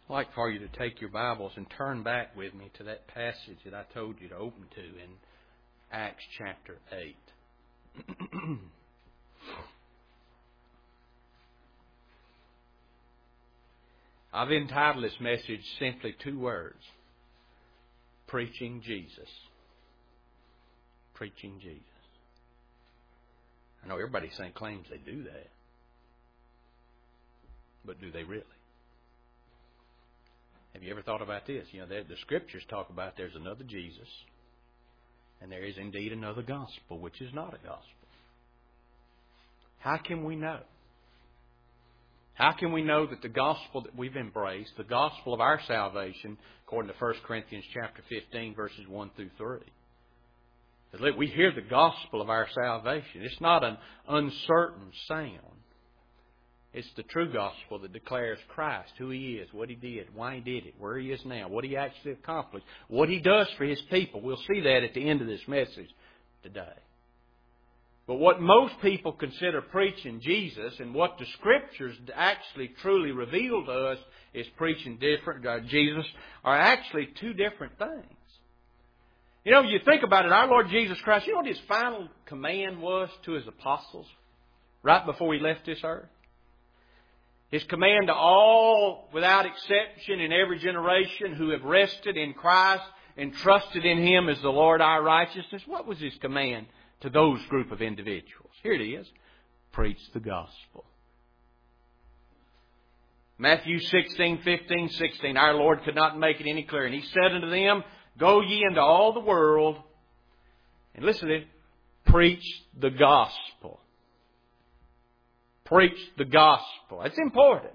I'd like for you to take your Bibles and turn back with me to that passage that I told you to open to in Acts chapter 8. I've entitled this message simply two words: Preaching Jesus. Preaching Jesus. I know everybody claims they do that. But do they really? Have you ever thought about this? You know, the Scriptures talk about there's another Jesus, and there is indeed another gospel, which is not a gospel. How can we know? How can we know that the gospel that we've embraced, the gospel of our salvation, according to 1 Corinthians chapter 15, verses 1 through 3, that we hear the gospel of our salvation. It's not an uncertain sound. It's the true gospel that declares Christ, who He is, what He did, why He did it, where He is now, what He actually accomplished, what He does for His people. We'll see that at the end of this message today. But what most people consider preaching Jesus, and what the Scriptures actually truly reveal to us is preaching Jesus, are actually two different things. You know, you think about it, our Lord Jesus Christ, you know what His final command was to His apostles right before He left this earth? His command to all, without exception, in every generation who have rested in Christ and trusted in Him as the Lord our righteousness. What was His command to those group of individuals? Here it is. Preach the gospel. Matthew 16, 15, 16. Our Lord could not make it any clearer. And He said unto them, Go ye into all the world, and listen to it, preach the gospel. Preach the gospel. That's important.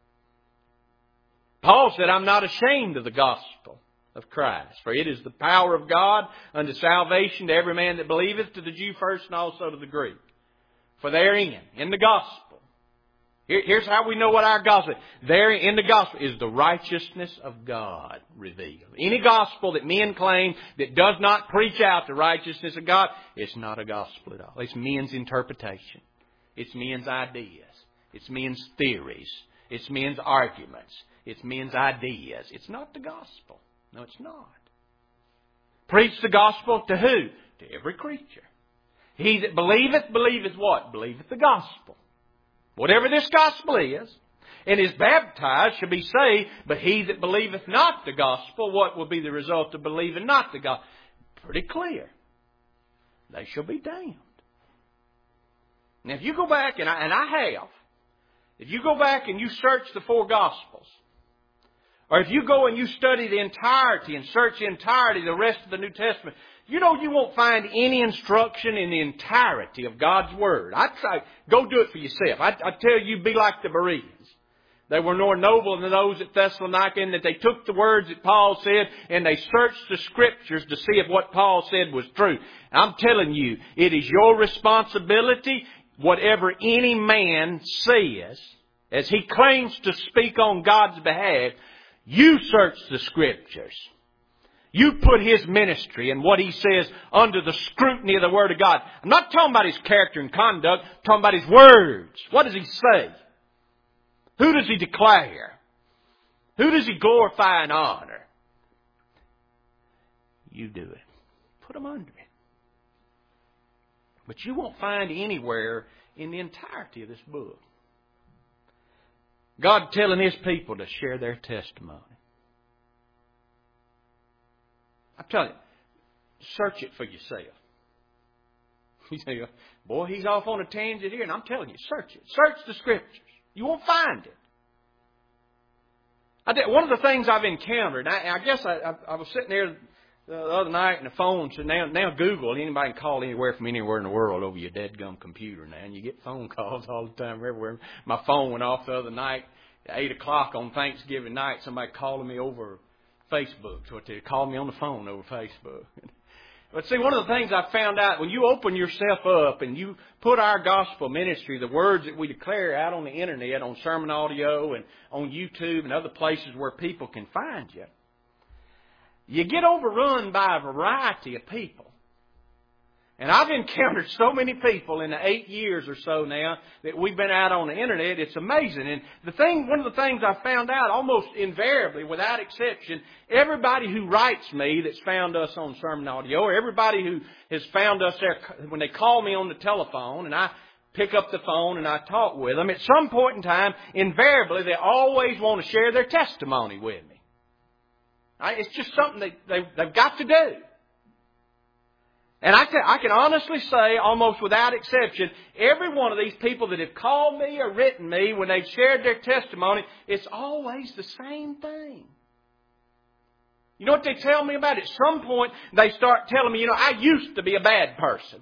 Paul said, I'm not ashamed of the gospel of Christ, for it is the power of God unto salvation to every man that believeth, to the Jew first and also to the Greek. For therein, in the gospel, here's how we know what our gospel is. There in the gospel is the righteousness of God revealed. Any gospel that men claim that does not preach out the righteousness of God, it's not a gospel at all. It's men's interpretation. It's men's ideas. It's men's theories. It's men's arguments. It's men's ideas. It's not the gospel. No, it's not. Preach the gospel to who? To every creature. He that believeth, believeth what? Believeth the gospel. Whatever this gospel is, and is baptized shall be saved, but he that believeth not the gospel, what will be the result of believing not the gospel? Pretty clear. They shall be damned. Now, if you go back, and I have, if you go back and you search the four Gospels, or if you go and you study the entirety and search the entirety of the rest of the New Testament, you know you won't find any instruction in the entirety of God's Word. Go do it for yourself. I tell you, be like the Bereans. They were more noble than those at Thessalonica in that they took the words that Paul said and they searched the Scriptures to see if what Paul said was true. I'm telling you, it is your responsibility. Whatever any man says, as he claims to speak on God's behalf, you search the Scriptures. You put his ministry and what he says under the scrutiny of the Word of God. I'm not talking about his character and conduct. I'm talking about his words. What does he say? Who does he declare? Who does he glorify and honor? You do it. Put them under it. But you won't find anywhere in the entirety of this book God telling His people to share their testimony. I'm telling you, search it for yourself. You say, boy, he's off on a tangent here. And I'm telling you, search it. Search the Scriptures. You won't find it. One of the things I've encountered, I guess I was sitting there the other night and the phone said, now Google, anybody can call anywhere from anywhere in the world over your dadgum computer now. And you get phone calls all the time everywhere. My phone went off the other night at 8 o'clock on Thanksgiving night. Somebody calling me over Facebook. So they called me on the phone over Facebook. But see, one of the things I found out, when you open yourself up and you put our gospel ministry, the words that we declare out on the internet, on sermon audio and on YouTube and other places where people can find you, you get overrun by a variety of people And I've encountered so many people in the 8 years or so now that we've been out on the internet. It's amazing. And one of the things I found out almost invariably, without exception, everybody who writes me that's found us on Sermon Audio, or everybody who has found us there, when they call me on the telephone and I pick up the phone and I talk with them, at some point in time, invariably, they always want to share their testimony with me. It's just something they've got to do. And I can honestly say, almost without exception, every one of these people that have called me or written me when they've shared their testimony, it's always the same thing. You know what they tell me about it? At some point, they start telling me, I used to be a bad person.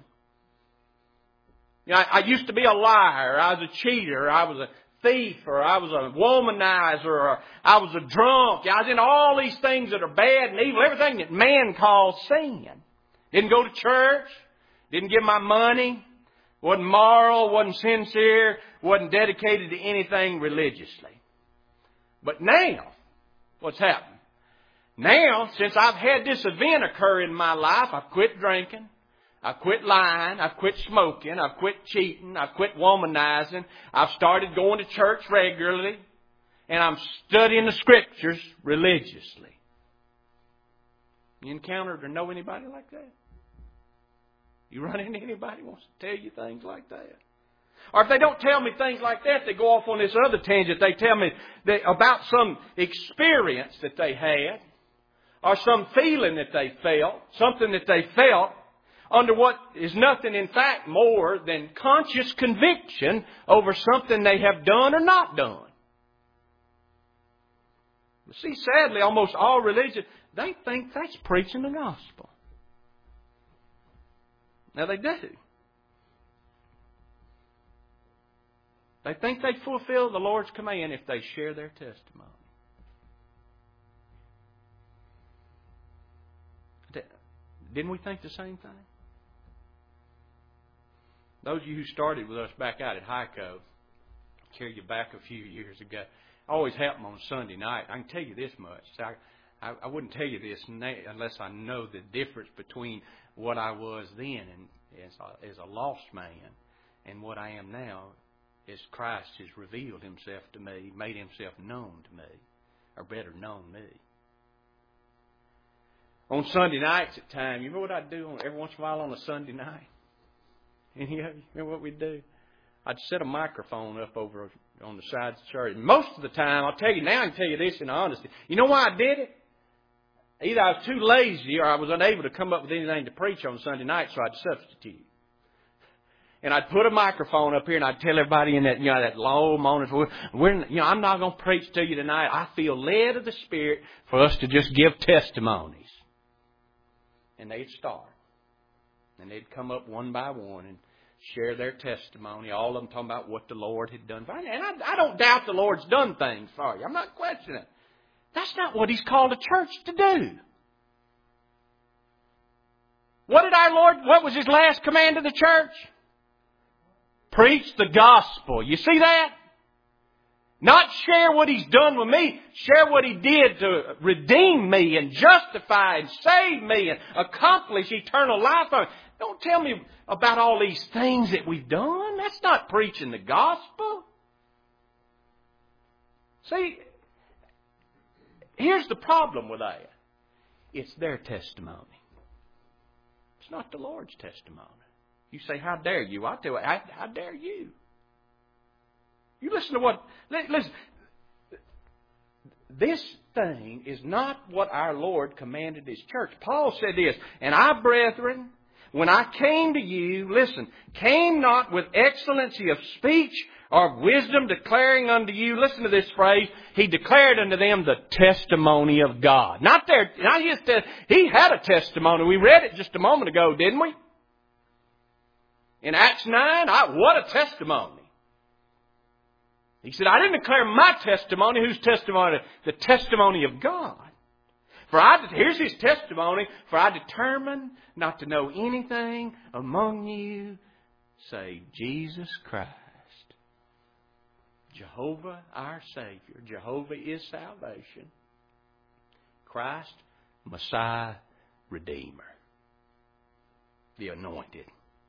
I used to be a liar, I was a cheater, I was a thief, or I was a womanizer, or I was a drunk. I was in all these things that are bad and evil, everything that man calls sin. Didn't go to church, didn't give my money, wasn't moral, wasn't sincere, wasn't dedicated to anything religiously. But now, what's happened? Now, since I've had this event occur in my life, I've quit drinking, I've quit lying, I've quit smoking, I've quit cheating, I've quit womanizing, I've started going to church regularly, and I'm studying the Scriptures religiously. You encountered or know anybody like that? You run into anybody who wants to tell you things like that? Or if they don't tell me things like that, they go off on this other tangent. They tell me about some experience that they had, or some feeling that they felt, something that they felt under what is nothing, in fact, more than conscious conviction over something they have done or not done. But see, sadly, almost all religion, they think that's preaching the gospel. Now they do. They think they fulfill the Lord's command if they share their testimony. Didn't we think the same thing? Those of you who started with us back out at Hico, carry you back a few years ago, always happened on Sunday night. I can tell you this much. I wouldn't tell you this unless I know the difference between what I was then and as a lost man and what I am now as Christ has revealed Himself to me, made Himself known to me, or better, known me. On Sunday nights at times, you remember what I'd do every once in a while on a Sunday night? Any of you remember what we'd do? I'd set a microphone up over on the sides of the church. Most of the time, I'll tell you now, I can tell you this in honesty. You know why I did it? Either I was too lazy or I was unable to come up with anything to preach on Sunday night, so I'd substitute. And I'd put a microphone up here and I'd tell everybody in that, that low moaning voice, I'm not going to preach to you tonight. I feel led of the Spirit for us to just give testimonies. And they'd start. And they'd come up one by one and share their testimony, all of them talking about what the Lord had done. And I don't doubt the Lord's done things for you. I'm not questioning it. That's not what He's called a church to do. What was His last command to the church? Preach the gospel. You see that? Not share what He's done with me. Share what He did to redeem me and justify and save me and accomplish eternal life. Don't tell me about all these things that we've done. That's not preaching the gospel. See, here's the problem with that. It's their testimony. It's not the Lord's testimony. You say, how dare you? I tell you, how dare you? You listen to what... Listen. This thing is not what our Lord commanded His church. Paul said this, and I, brethren, when I came to you, listen, came not with excellency of speech or of wisdom declaring unto you, listen to this phrase, He declared unto them the testimony of God. Not his He had a testimony. We read it just a moment ago, didn't we? In Acts 9, what a testimony. He said, I didn't declare my testimony. Whose testimony? The testimony of God. Here's His testimony. For I determined not to know anything among you save Jesus Christ. Jehovah our Savior. Jehovah is salvation. Christ, Messiah, Redeemer. The anointed.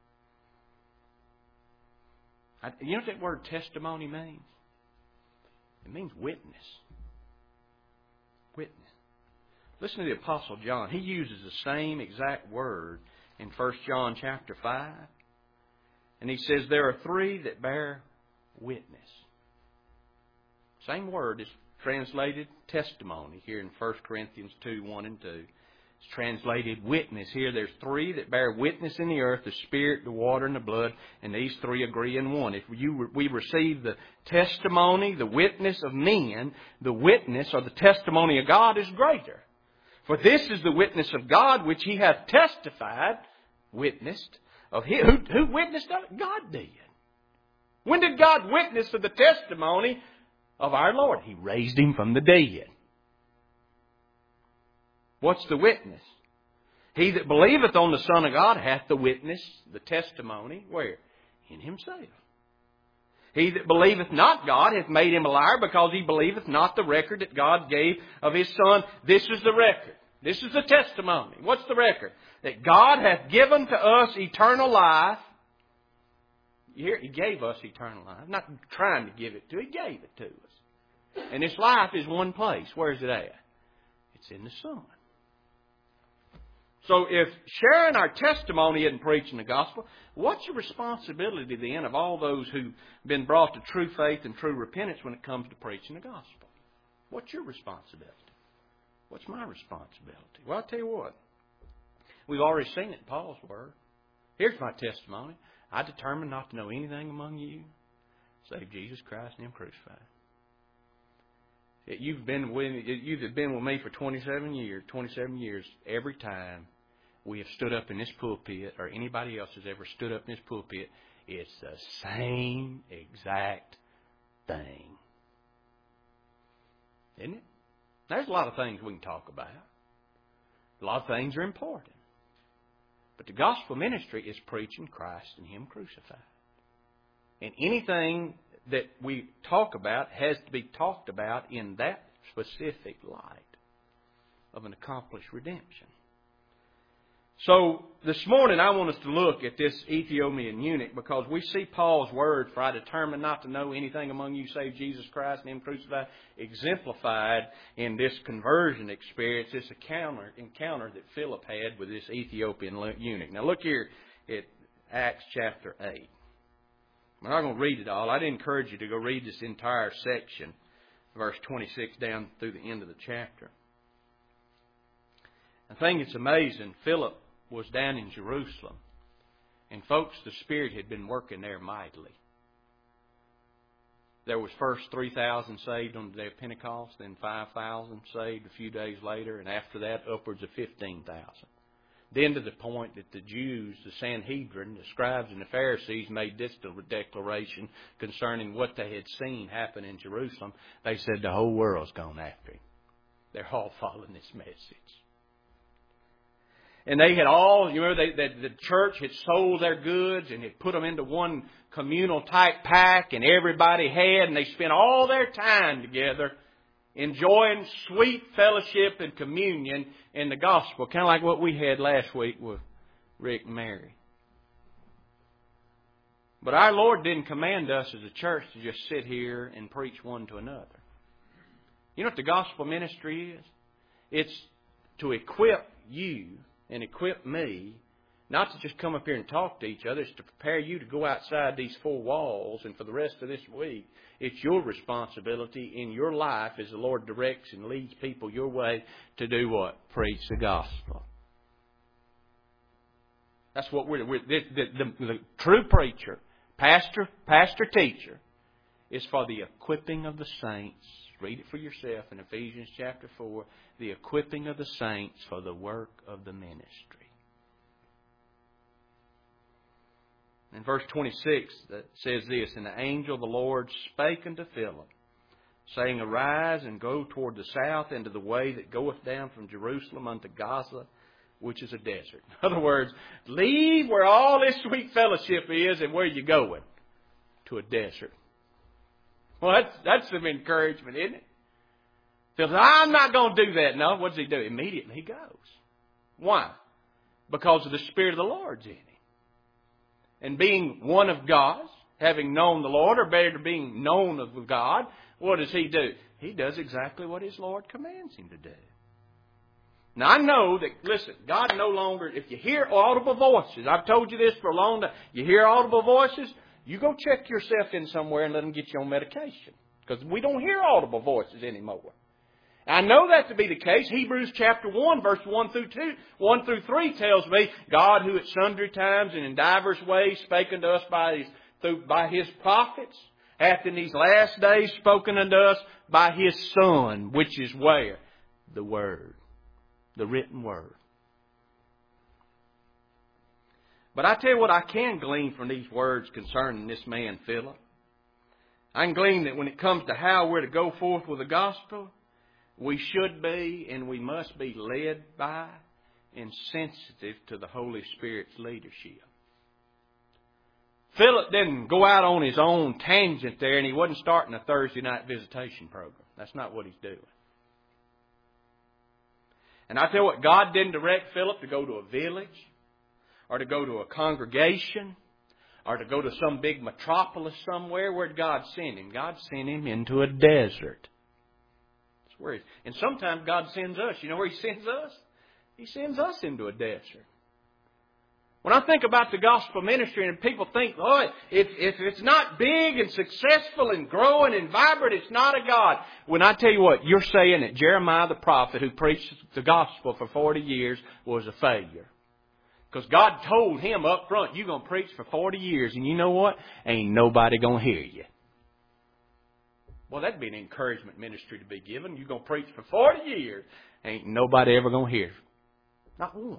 You know what that word testimony means? It means witness. Witness. Listen to the Apostle John. He uses the same exact word in 1 John chapter 5. And he says there are three that bear witness. Same word is translated testimony here in 1 Corinthians 2, 1 and 2. It's translated witness. Here there's three that bear witness in the earth, the Spirit, the water, and the blood, and these three agree in one. If we receive the testimony, the witness of men, the witness or the testimony of God is greater. For this is the witness of God which He hath testified, witnessed, of Him. Who witnessed of it? God did. When did God witness to the testimony of our Lord? He raised Him from the dead. What's the witness? He that believeth on the Son of God hath the witness, the testimony, where? In himself. He that believeth not God hath made him a liar, because he believeth not the record that God gave of His Son. This is the record. This is the testimony. What's the record? That God hath given to us eternal life. You hear? He gave us eternal life. I'm not trying to give it to. He gave it to us. And this life is one place. Where is it at? It's in the Son. So if sharing our testimony isn't preaching the gospel, what's your responsibility then of all those who've been brought to true faith and true repentance when it comes to preaching the gospel? What's your responsibility? What's my responsibility? Well, I'll tell you what. We've already seen it in Paul's word. Here's my testimony. I determined not to know anything among you save Jesus Christ and Him crucified. You've been with me for 27 years. Every time we have stood up in this pulpit, or anybody else has ever stood up in this pulpit, it's the same exact thing. Isn't it? There's a lot of things we can talk about. A lot of things are important. But the gospel ministry is preaching Christ and Him crucified. And anything that we talk about has to be talked about in that specific light of an accomplished redemption. So this morning I want us to look at this Ethiopian eunuch, because we see Paul's words, for I determined not to know anything among you save Jesus Christ and Him crucified, exemplified in this conversion experience, this encounter that Philip had with this Ethiopian eunuch. Now look here at Acts chapter 8. I'm not going to read it all. I'd encourage you to go read this entire section, verse 26 down through the end of the chapter. I think it's amazing. Philip was down in Jerusalem. And folks, the Spirit had been working there mightily. There was first 3,000 saved on the day of Pentecost, then 5,000 saved a few days later, and after that upwards of 15,000. Then to the point that the Jews, the Sanhedrin, the scribes and the Pharisees made this declaration concerning what they had seen happen in Jerusalem. They said the whole world's gone after Him. They're all following this message. And they had all, the church had sold their goods and had put them into one communal type pack, and everybody had, and they spent all their time together enjoying sweet fellowship and communion in the gospel, kind of like what we had last week with Rick and Mary. But our Lord didn't command us as a church to just sit here and preach one to another. You know what the gospel ministry is? It's to equip you and equip me, not to just come up here and talk to each other. It's to prepare you to go outside these four walls, and for the rest of this week, it's your responsibility in your life as the Lord directs and leads people your way to do what? Preach the gospel. That's what the true preacher, pastor, teacher, is for the equipping of the saints. Read it for yourself in Ephesians chapter 4. The equipping of the saints for the work of the ministry. In verse 26, it says this, And the angel of the Lord spake unto Philip, saying, Arise and go toward the south into the way that goeth down from Jerusalem unto Gaza, which is a desert. In other words, leave where all this sweet fellowship is, and where are you going? To a desert. Well, that's some encouragement, isn't it? Philip says, I'm not going to do that. No, what does he do? Immediately he goes. Why? because of the Spirit of the Lord's in him. And being one of God's, having known the Lord, or better, being known of God, what does he do? He does exactly what his Lord commands him to do. Now I know that, listen, God no longer, if you hear audible voices, I've told you this for a long time, you hear audible voices, you go check yourself in somewhere and let them get you on medication. Because we don't hear audible voices anymore. I know that to be the case. Hebrews chapter 1, verse 1 through 3 tells me, God who at sundry times and in divers ways spake unto us by His prophets, hath in these last days spoken unto us by His Son, which is where? The Word. The written Word. But I tell you what I can glean from these words concerning this man Philip. I can glean that when it comes to how we're to go forth with the gospel, we should be and we must be led by and sensitive to the Holy Spirit's leadership. Philip didn't go out on his own tangent there, and he wasn't starting a Thursday night visitation program. That's not what he's doing. And I tell you what, God didn't direct Philip to go to a village or to go to a congregation or to go to some big metropolis somewhere. Where did God send him? God sent him into a desert. That's where and sometimes God sends us. You know where He sends us? He sends us into a desert. When I think about the gospel ministry and people think, oh, if it's not big and successful and growing and vibrant, it's not a God. When I tell you what, you're saying that Jeremiah the prophet who preached the gospel for 40 years was a failure. Because God told him up front, you're going to preach for 40 years, and you know what? Ain't nobody going to hear you. Well, that'd be an encouragement ministry to be given. You're going to preach for 40 years. Ain't nobody ever going to hear. Not one.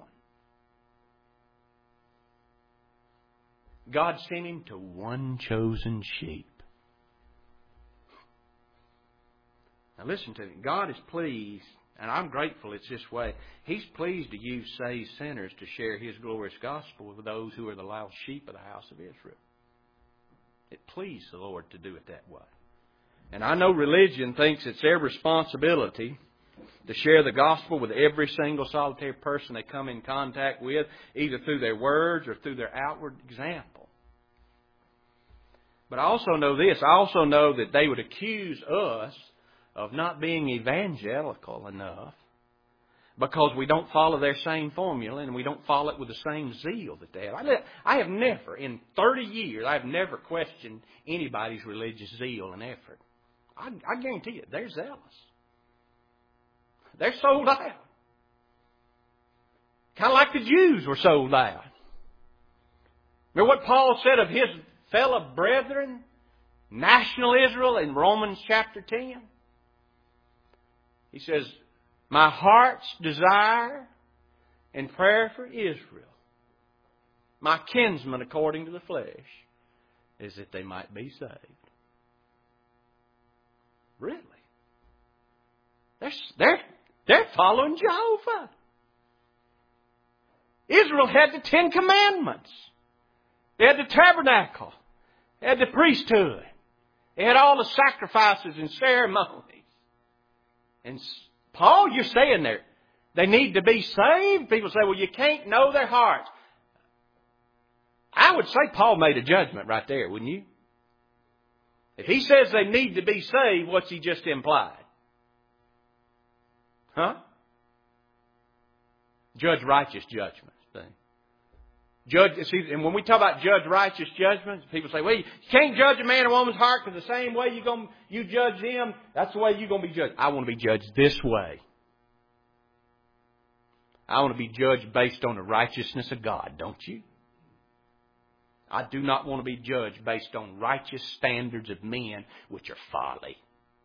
God sent him to one chosen sheep. Now listen to me. God is pleased, and I'm grateful it's this way. He's pleased to use saved sinners to share His glorious gospel with those who are the lost sheep of the house of Israel. It pleased the Lord to do it that way. And I know religion thinks it's their responsibility to share the gospel with every single solitary person they come in contact with, either through their words or through their outward example. But I also know this. I also know that they would accuse us of not being evangelical enough because we don't follow their same formula and we don't follow it with the same zeal that they have. I have never, in 30 years, I have never questioned anybody's religious zeal and effort. I guarantee you, they're zealous. They're sold out. Kind of like the Jews were sold out. Remember what Paul said of his fellow brethren, national Israel, in Romans chapter 10? He says, my heart's desire and prayer for Israel, my kinsmen according to the flesh, is that they might be saved. Really? They're following Jehovah. Israel had the 10 Commandments. They had the tabernacle. They had the priesthood. They had all the sacrifices and ceremonies. And Paul, you're saying there, they need to be saved. People say, well, you can't know their hearts. I would say Paul made a judgment right there, wouldn't you? If he says they need to be saved, what's he just implied? Huh? Judge righteous judgments. See, and when we talk about judge righteous judgments, people say, well, you can't judge a man or woman's heart because the same way you judge them, that's the way you're going to be judged. I want to be judged this way. I want to be judged based on the righteousness of God, don't you? I do not want to be judged based on righteous standards of men, which are folly.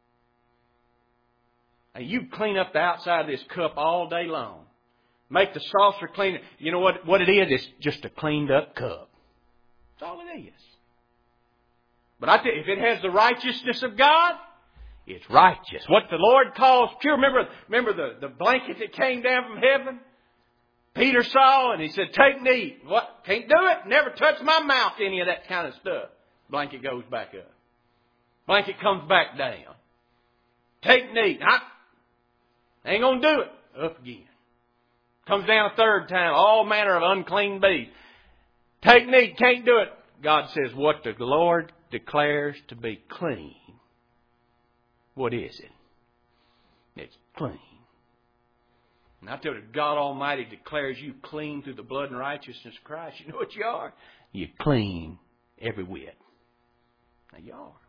And you clean up the outside of this cup all day long. Make the saucer clean. You know what it is? It's just a cleaned up cup. That's all it is. But I tell you, if it has the righteousness of God, it's righteous. What the Lord calls pure. Remember the blanket that came down from heaven? Peter saw and he said, take and eat. What? Can't do it. Never touch my mouth, any of that kind of stuff. Blanket goes back up. Blanket comes back down. Take and eat. I ain't going to do it. Up again. Comes down a third time, all manner of unclean beasts. Take meat, can't do it. God says, what the Lord declares to be clean. What is it? It's clean. And I tell you, God Almighty declares you clean through the blood and righteousness of Christ. You know what you are? You're clean every whit. Now you are.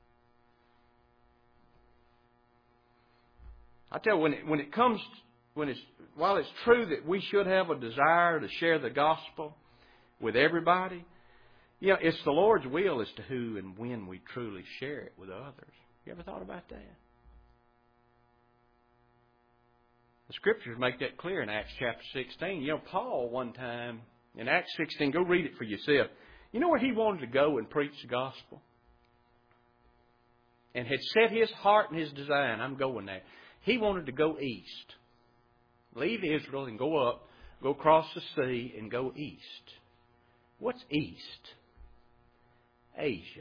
I tell you, while it's true that we should have a desire to share the gospel with everybody, you know, it's the Lord's will as to who and when we truly share it with others. You ever thought about that? The Scriptures make that clear in Acts chapter 16. You know, Paul one time, in Acts 16, go read it for yourself. You know where he wanted to go and preach the gospel? And had set his heart and his design, I'm going there. He wanted to go east. Leave Israel and go up, go across the sea and go east. What's east? Asia.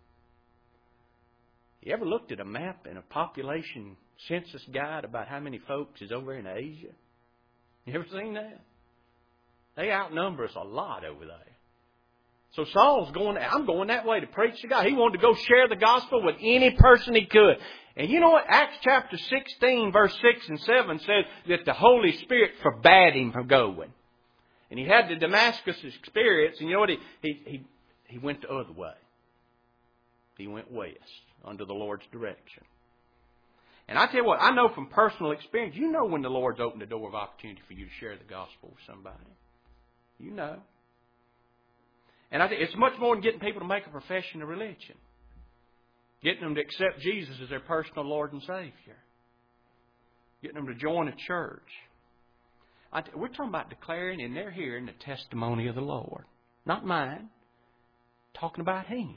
You ever looked at a map and a population census guide about how many folks is over in Asia? You ever seen that? They outnumber us a lot over there. So Saul's I'm going that way to preach to God. He wanted to go share the gospel with any person he could. And you know what? Acts chapter 16, verse 6 and 7 says that the Holy Spirit forbade him from going. And he had the Damascus experience, and you know what? He went the other way. He went west under the Lord's direction. And I tell you what, I know from personal experience, you know when the Lord's opened the door of opportunity for you to share the gospel with somebody. You know. And I think it's much more than getting people to make a profession of religion. Getting them to accept Jesus as their personal Lord and Savior. Getting them to join a church. We're talking about declaring and they're hearing the testimony of the Lord. Not mine. Talking about Him.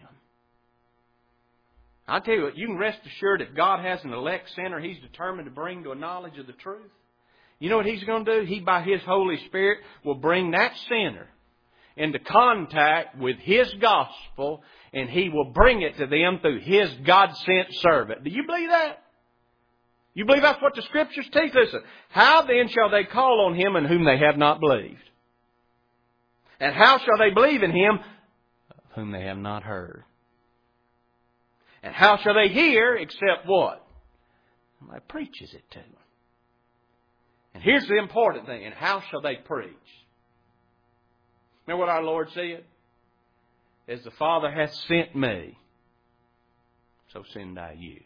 I tell you what, you can rest assured if God has an elect sinner He's determined to bring to a knowledge of the truth. You know what He's going to do? He, by His Holy Spirit, will bring that sinner into contact with His gospel, and He will bring it to them through His God-sent servant. Do you believe that? You believe that's what the Scriptures teach? Listen, how then shall they call on Him in whom they have not believed? And how shall they believe in Him whom they have not heard? And how shall they hear except what? Somebody preaches it to them. And here's the important thing. And how shall they preach? Remember what our Lord said? As the Father hath sent me, so send I you.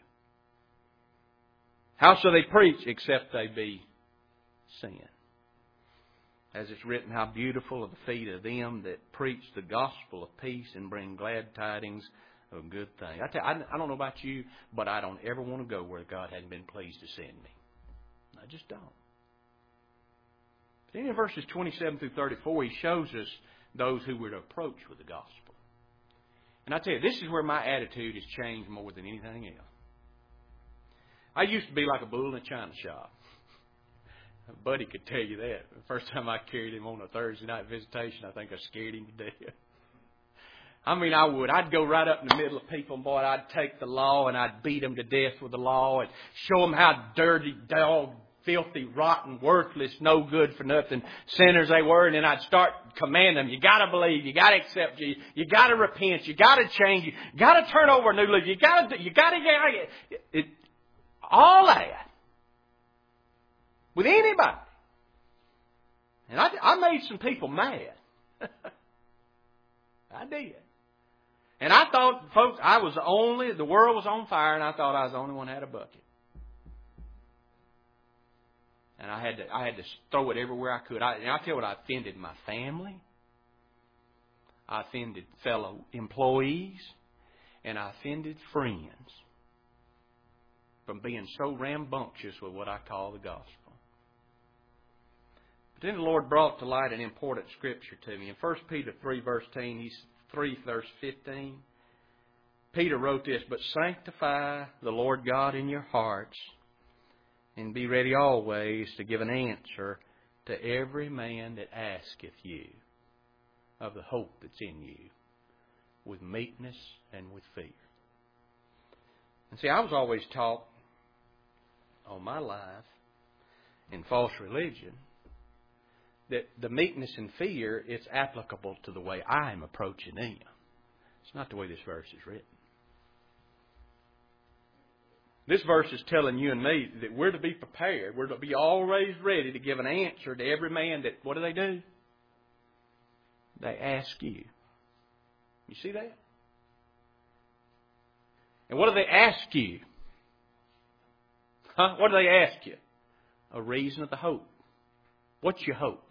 How shall they preach except they be sent? As it's written, how beautiful are the feet of them that preach the gospel of peace and bring glad tidings of a good thing. I don't know about you, but I don't ever want to go where God hadn't been pleased to send me. I just don't. But in verses 27 through 34, He shows us those who were to approach with the gospel. And I tell you, this is where my attitude has changed more than anything else. I used to be like a bull in a china shop. A buddy could tell you that. The first time I carried him on a Thursday night visitation, I think I scared him to death. I mean, I would. I'd go right up in the middle of people, and boy, I'd take the law and I'd beat them to death with the law and show them how dirty, dog, filthy, rotten, worthless, no good for nothing sinners they were. And then I'd start commanding them, you got to believe, you got to accept Jesus, you got to repent, you got to change, you got to turn over a new leaf, you got to all that with anybody. And I made some people mad. I did. And I thought, folks, the world was on fire, and I thought I was the only one that had a bucket. And I had to throw it everywhere I could. And I tell you what, I offended my family. I offended fellow employees. And I offended friends from being so rambunctious with what I call the gospel. But then the Lord brought to light an important scripture to me. In 1 Peter 3, verse 15, Peter wrote this, but sanctify the Lord God in your hearts, and be ready always to give an answer to every man that asketh you of the hope that's in you, with meekness and with fear. And see, I was always taught all my life in false religion that the meekness and fear, it's applicable to the way I am approaching them. It's not the way this verse is written. This verse is telling you and me that we're to be prepared. We're to be always ready to give an answer to every man that, what do? They ask you. You see that? And what do they ask you? What do they ask you? A reason of the hope. What's your hope?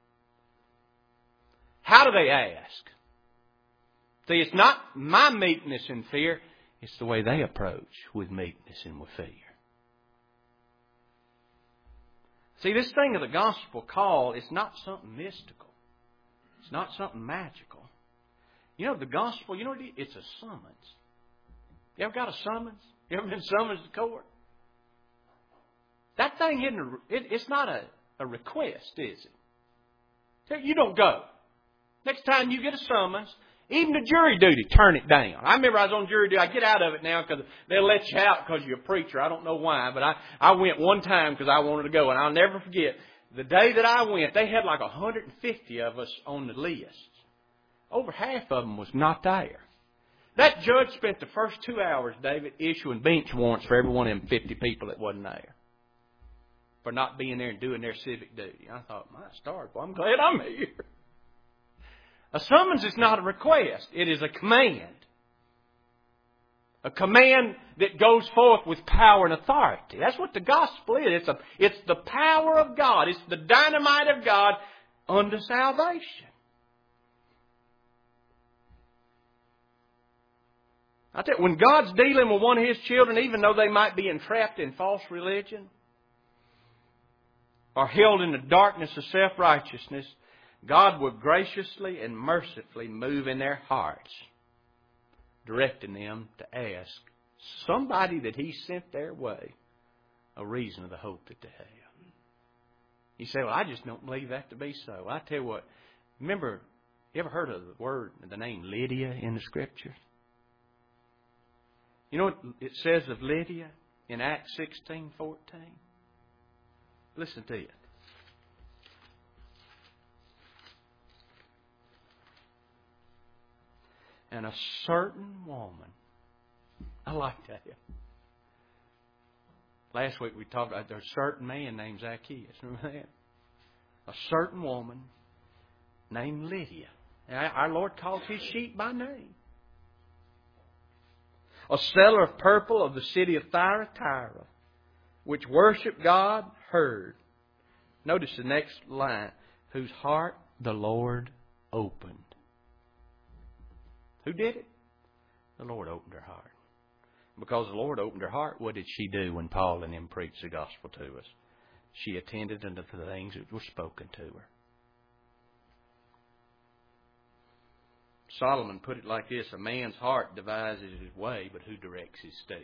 How do they ask? See, it's not my meekness and fear. It's the way they approach with meekness and with fear. See, this thing of the gospel call is not something mystical. It's not something magical. You know, the gospel, it's a summons. You ever got a summons? You ever been summoned to court? That thing it's not a request, is it? You don't go. Next time you get a summons, even the jury duty, turn it down. I remember I was on jury duty. I get out of it now because they'll let you out because you're a preacher. I don't know why, but I went one time because I wanted to go. And I'll never forget, the day that I went, they had like 150 of us on the list. Over half of them was not there. That judge spent the first 2 hours, David, issuing bench warrants for every one of them 50 people that wasn't there. For not being there and doing their civic duty. I thought, my stars, well, I'm glad I'm here. A summons is not a request. It is a command. A command that goes forth with power and authority. That's what the gospel is. It's the power of God. It's the dynamite of God unto salvation. I tell you, when God's dealing with one of His children, even though they might be entrapped in false religion or held in the darkness of self-righteousness, God will graciously and mercifully move in their hearts, directing them to ask somebody that He sent their way a reason of the hope that they have. You say, well, I just don't believe that to be so. Well, I tell you what, remember, you ever heard of the name Lydia in the Scripture? You know what it says of Lydia in Acts 16:14? Listen to it. And a certain woman. I like that. Last week we talked about there's a certain man named Zacchaeus. Remember that? A certain woman named Lydia. And our Lord calls His sheep by name. A seller of purple of the city of Thyatira, which worshiped God, heard. Notice the next line. Whose heart the Lord opened. Who did it? The Lord opened her heart. Because the Lord opened her heart, what did she do when Paul and them preached the gospel to us? She attended unto the things that were spoken to her. Solomon put it like this: a man's heart devises his way, but who directs his steps?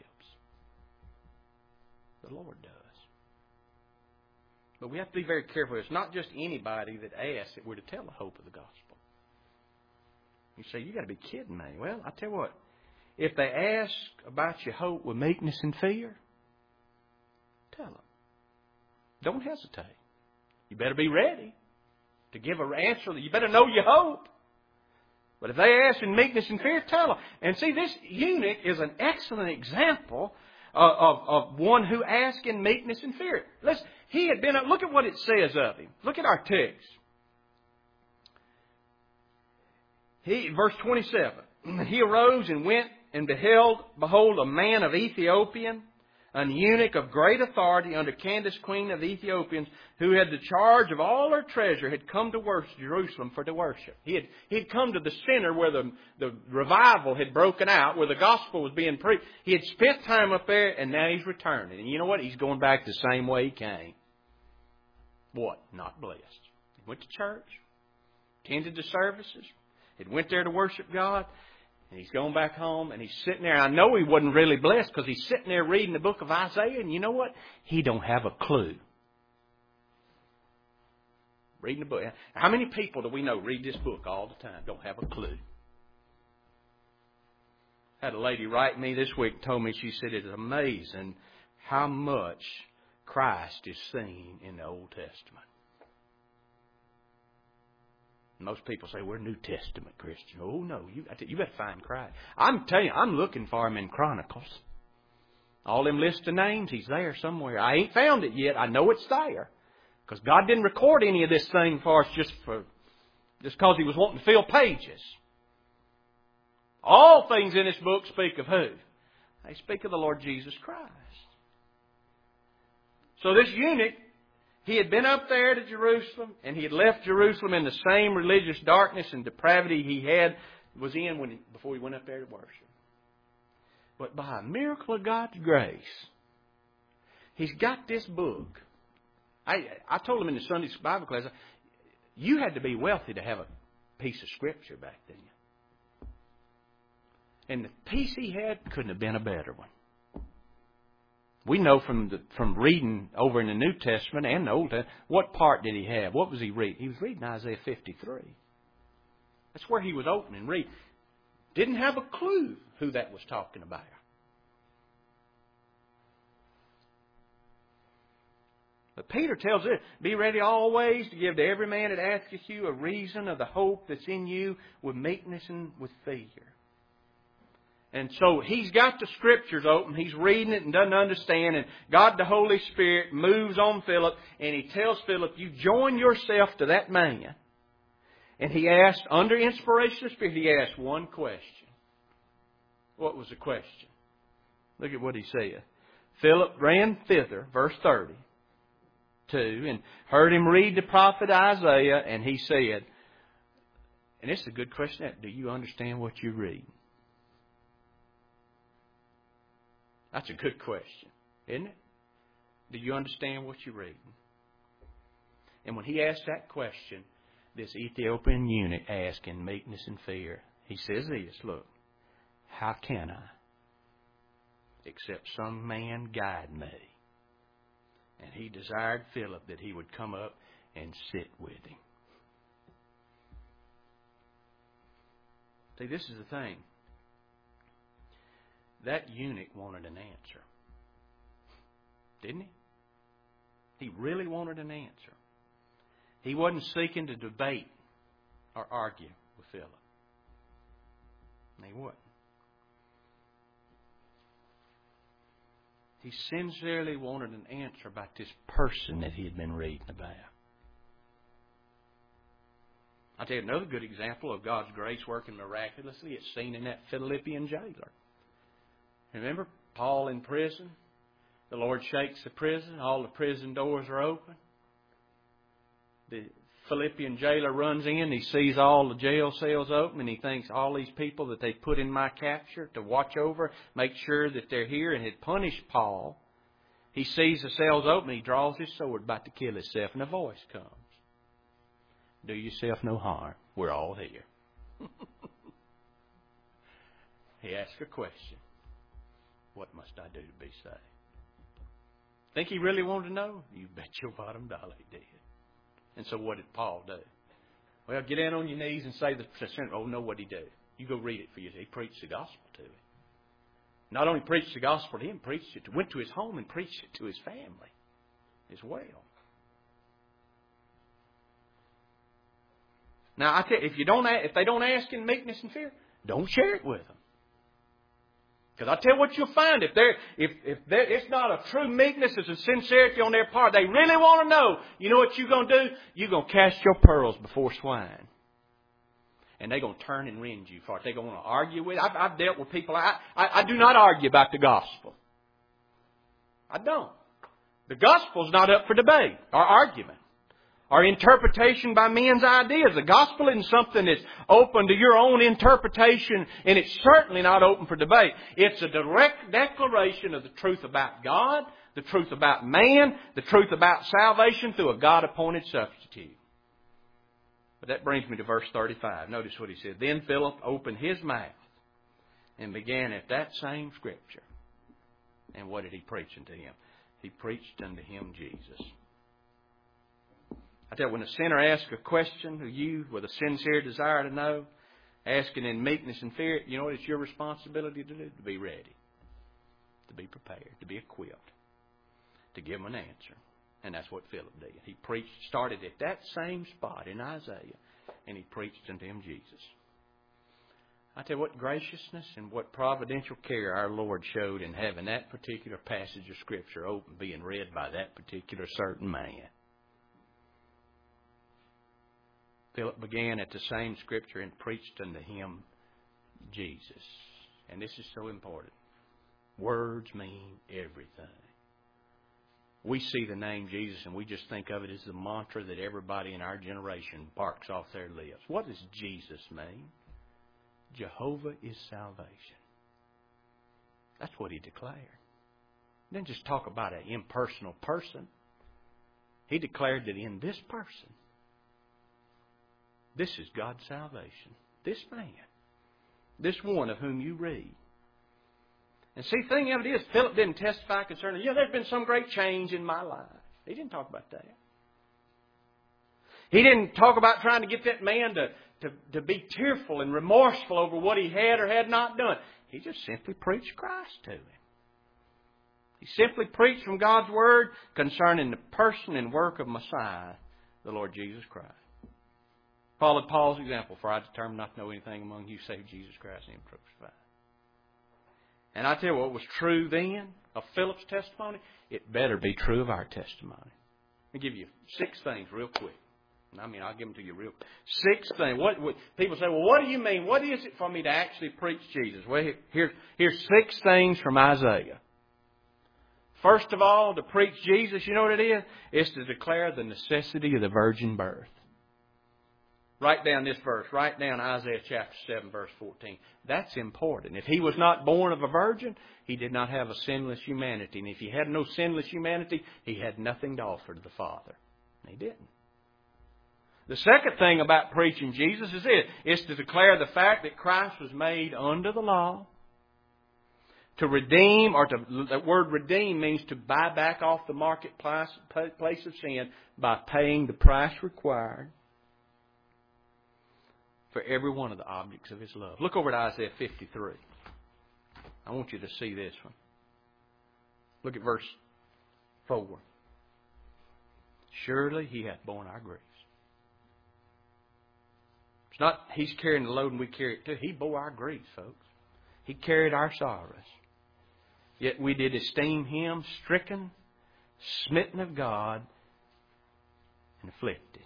The Lord does. But we have to be very careful. It's not just anybody that asks that we're to tell the hope of the gospel. You say, you got to be kidding me. Well, I tell you what, if they ask about your hope with meekness and fear, tell them. Don't hesitate. You better be ready to give an answer. You better know your hope. But if they ask in meekness and fear, tell them. And see, this eunuch is an excellent example of one who asked in meekness and fear. Listen, he had been. Look at what it says of him. Look at our text. Verse 27. He arose and went and behold, a man of Ethiopian, an eunuch of great authority under Candace, queen of the Ethiopians, who had the charge of all her treasure, had come to Jerusalem for to worship. He had come to the center where the revival had broken out, where the gospel was being preached. He had spent time up there, and now he's returning. And you know what? He's going back the same way he came. What? Not blessed. He went to church, attended the services, he went there to worship God. And he's going back home and he's sitting there. I know he wasn't really blessed because he's sitting there reading the book of Isaiah. And you know what? He don't have a clue. Reading the book. How many people do we know read this book all the time? Don't have a clue. I had a lady write me this week and told me, she said, it's amazing how much Christ is seen in the Old Testament. Most people say, we're New Testament Christian. Oh, no, you better find Christ. I'm telling you, I'm looking for Him in Chronicles. All them list of names, He's there somewhere. I ain't found it yet. I know it's there. Because God didn't record any of this thing for us just because He was wanting to fill pages. All things in this book speak of who? They speak of the Lord Jesus Christ. So this eunuch, he had been up there to Jerusalem, and he had left Jerusalem in the same religious darkness and depravity he was in before he went up there to worship. But by a miracle of God's grace, he's got this book. I told him in the Sunday Bible class, you had to be wealthy to have a piece of Scripture back then. And the piece he had couldn't have been a better one. We know from reading over in the New Testament and the Old Testament, what part did he have? What was he reading? He was reading Isaiah 53. That's where he was opening, reading. Didn't have a clue who that was talking about. But Peter tells us, be ready always to give to every man that asketh you a reason of the hope that's in you with meekness and with fear. And so he's got the Scriptures open. He's reading it and doesn't understand. And God the Holy Spirit moves on Philip. And He tells Philip, you join yourself to that man. And he asked, under inspiration of the Spirit, he asked one question. What was the question? Look at what he said. Philip ran thither, verse 32, and heard him read the prophet Isaiah. And he said, and this is a good question, do you understand what you read? That's a good question, isn't it? Do you understand what you're reading? And when he asked that question, this Ethiopian eunuch asked in meekness and fear, he says this, look, how can I, except some man guide me? And he desired Philip that he would come up and sit with him. See, this is the thing. That eunuch wanted an answer. Didn't he? He really wanted an answer. He wasn't seeking to debate or argue with Philip. He wasn't. He sincerely wanted an answer about this person that he had been reading about. I'll tell you another good example of God's grace working miraculously. It's seen in that Philippian jailer. Remember, Paul in prison. The Lord shakes the prison. All the prison doors are open. The Philippian jailer runs in. He sees all the jail cells open. And he thinks all these people that they put in my capture to watch over, make sure that they're here, and had punished Paul. He sees the cells open. He draws his sword about to kill himself. And a voice comes. Do yourself no harm. We're all here. He asks a question. What must I do to be saved? Think he really wanted to know? You bet your bottom dollar he did. And so what did Paul do? Well, get down on your knees and say the sinner. Oh, no, what did he do? You go read it for you. He preached the gospel to him. Not only preached the gospel to him, went to his home and preached it to his family as well. Now, I tell you, if they don't ask in meekness and fear, don't share it with them. Because I tell you what you'll find, if it's not a true meekness, it's a sincerity on their part, they really want to know, you know what you're going to do? You're going to cast your pearls before swine. And they're going to turn and rend you for it. They're going to want to argue with it. I've dealt with people, I do not argue about the gospel. I don't. The gospel's not up for debate or argument or interpretation by men's ideas. The gospel isn't something that's open to your own interpretation, and it's certainly not open for debate. It's a direct declaration of the truth about God, the truth about man, the truth about salvation through a God-appointed substitute. But that brings me to verse 35. Notice what he said. Then Philip opened his mouth and began at that same Scripture. And what did he preach unto him? He preached unto him Jesus. I tell you, when a sinner asks a question to you with a sincere desire to know, asking in meekness and fear, you know what it's your responsibility to do? To be ready, to be prepared, to be equipped, to give them an answer. And that's what Philip did. He started at that same spot in Isaiah, and he preached unto him Jesus. I tell you what graciousness and what providential care our Lord showed in having that particular passage of Scripture open, being read by that particular certain man. Philip began at the same Scripture and preached unto him Jesus. And this is so important. Words mean everything. We see the name Jesus and we just think of it as the mantra that everybody in our generation barks off their lips. What does Jesus mean? Jehovah is salvation. That's what He declared. He didn't just talk about an impersonal person. He declared that in this person, this is God's salvation. This man. This one of whom you read. And see, the thing of it is, Philip didn't testify concerning, there's been some great change in my life. He didn't talk about that. He didn't talk about trying to get that man to be tearful and remorseful over what he had or had not done. He just simply preached Christ to him. He simply preached from God's Word concerning the person and work of Messiah, the Lord Jesus Christ. Followed Paul's example, for I determined not to know anything among you save Jesus Christ and Him crucified. And I tell you what was true then of Philip's testimony, it better be true of our testimony. Let me give you 6 things real quick. I'll give them to you real quick. 6 things. People say, well, what do you mean? What is it for me to actually preach Jesus? Well, here's 6 things from Isaiah. First of all, to preach Jesus, you know what it is? It's to declare the necessity of the virgin birth. Write down this verse. Write down Isaiah chapter 7, verse 14. That's important. If He was not born of a virgin, He did not have a sinless humanity. And if He had no sinless humanity, He had nothing to offer to the Father. And He didn't. The second thing about preaching Jesus is this. It's to declare the fact that Christ was made under the law. To redeem, the word redeem means to buy back off the marketplace of sin by paying the price required for every one of the objects of His love. Look over at Isaiah 53. I want you to see this one. Look at verse 4. Surely He hath borne our griefs. It's not He's carrying the load and we carry it too. He bore our griefs, folks. He carried our sorrows. Yet we did esteem Him stricken, smitten of God, and afflicted.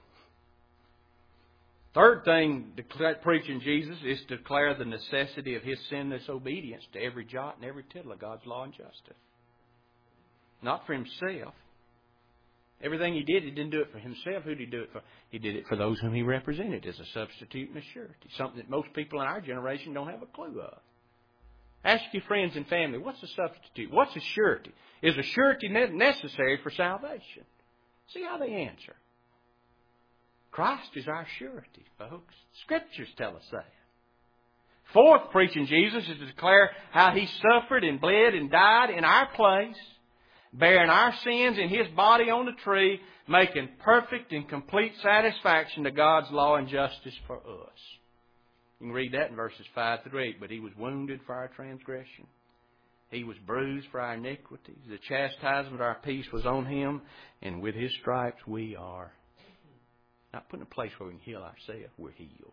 Third thing, preaching Jesus, is to declare the necessity of His sinless obedience to every jot and every tittle of God's law and justice. Not for Himself. Everything He didn't do it for Himself. Who did He do it for? He did it for those whom He represented as a substitute and a surety. Something that most people in our generation don't have a clue of. Ask your friends and family, what's a substitute? What's a surety? Is a surety necessary for salvation? See how they answer. Christ is our surety, folks. Scriptures tell us that. Fourth, preaching Jesus is to declare how He suffered and bled and died in our place, bearing our sins in His body on the tree, making perfect and complete satisfaction to God's law and justice for us. You can read that in verses 5 through 8. But He was wounded for our transgression. He was bruised for our iniquities. The chastisement of our peace was on Him, and with His stripes we are not put in a place where we can heal ourselves. We're healed.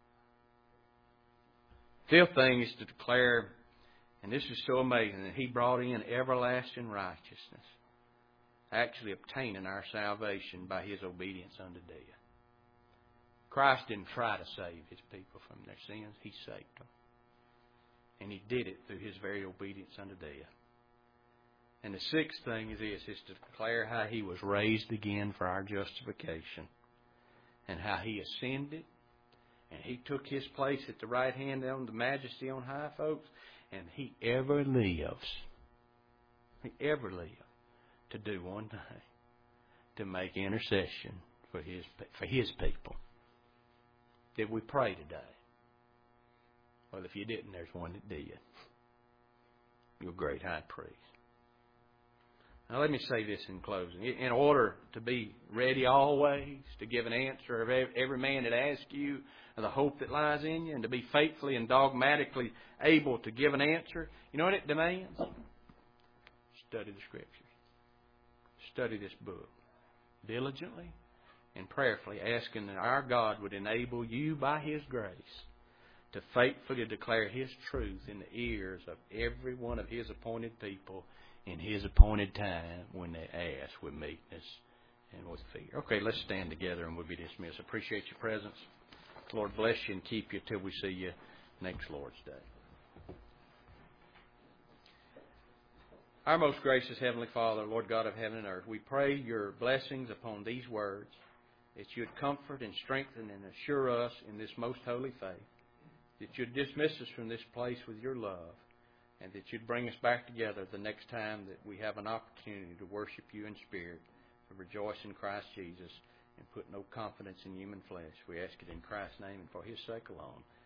Fifth thing is to declare, and this is so amazing, that He brought in everlasting righteousness, actually obtaining our salvation by His obedience unto death. Christ didn't try to save His people from their sins. He saved them. And He did it through His very obedience unto death. And the sixth thing is this, is to declare how He was raised again for our justification. And how He ascended, and He took His place at the right hand of the Majesty on high, folks. And He ever lives. He ever lives to do one thing, to make intercession for His people. Did we pray today? Well, if you didn't, there's one that did. Your great high priest. Now let me say this in closing. In order to be ready always to give an answer of every man that asks you of the hope that lies in you, and to be faithfully and dogmatically able to give an answer, you know what it demands? Study the Scriptures. Study this book. diligently and prayerfully, asking that our God would enable you by His grace to faithfully declare His truth in the ears of every one of His appointed people in His appointed time when they ask with meekness and with fear. Okay, let's stand together and we'll be dismissed. Appreciate your presence. Lord bless you and keep you till we see you next Lord's Day. Our most gracious Heavenly Father, Lord God of heaven and earth, we pray your blessings upon these words, that you would comfort and strengthen and assure us in this most holy faith, that you'd dismiss us from this place with your love, and that you'd bring us back together the next time that we have an opportunity to worship you in spirit, to rejoice in Christ Jesus, and put no confidence in human flesh. We ask it in Christ's name and for His sake alone.